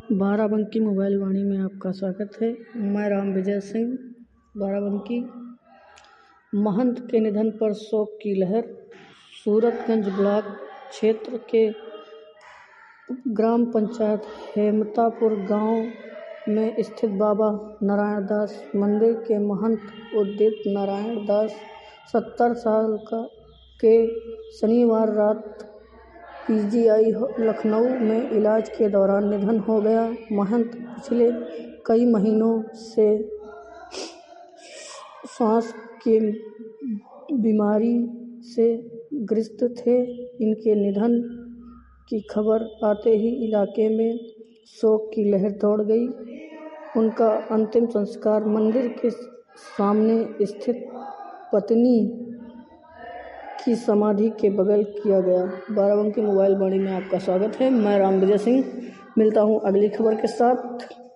Barabanki mobile वाणी में आपका स्वागत है। मैं राम विजय सिंह, बाराबंकी। महंत के निधन पर शोक की लहर। सूरतगंज ब्लॉक क्षेत्र के ग्राम पंचायत हेमतापुर गांव में स्थित बाबा नारायण दास मंदिर के महंत उदित नारायण दास 70 साल के शनिवार रात पीजीआई लखनऊ में इलाज के दौरान निधन हो गया। महंत पिछले कई महीनों से सांस की बीमारी से ग्रस्त थे। इनके निधन की खबर आते ही इलाके में शोक की लहर दौड़ गई। उनका अंतिम संस्कार मंदिर के सामने स्थित पत्नी की समाधि के बगल किया गया। बाराबंकी मोबाइल वाणी में आपका स्वागत है। मैं राम विजय सिंह, मिलता हूँ अगली खबर के साथ।